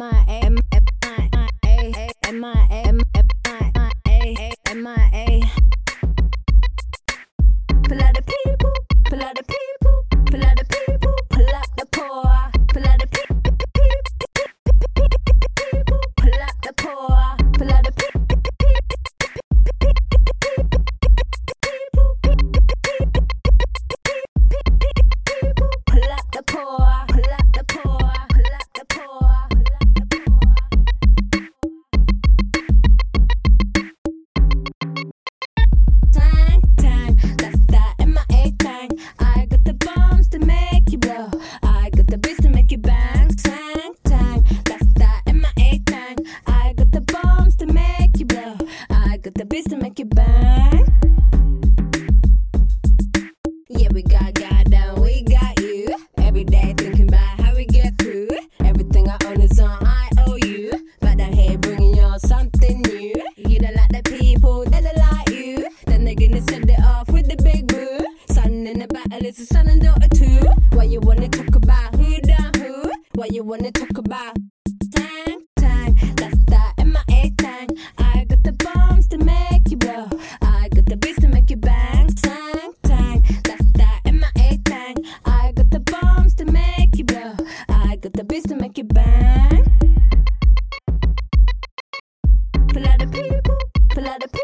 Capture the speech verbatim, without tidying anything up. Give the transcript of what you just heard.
I A, M I A, M I A, M I A, M I A. Pull out the people, pull out the people, pull out the people, pull out the poor, pull out the people, pull out the poor, pull out the people, pull out the poor, pull out the poor, pull out the poor, Tang, tang, that's that M I A tang. I got the bombs to make you blow. I got the beats to make you bang. Tang, tang, that's that M I A tang. I got the bombs to make you blow. I got the beats to make you bang. Yeah, we got God and we got you. Every day thinking about how we get through. Everything I own is on I O U. But I'm here bringing you something new. You don't like the people, they don't like you. Then they're gonna send it off with the big boo. Son in the battle is a son and daughter too. What you wanna talk about? Who done who? What you wanna talk about? Tang, tang, that's that M I A tang. I got the bombs to make you blow. I got the beats to make you bang. Tang, tang, that's that M I A tang. I got the bombs to make you blow. I got the beats to make you bang. Pull out the people, pull out the people.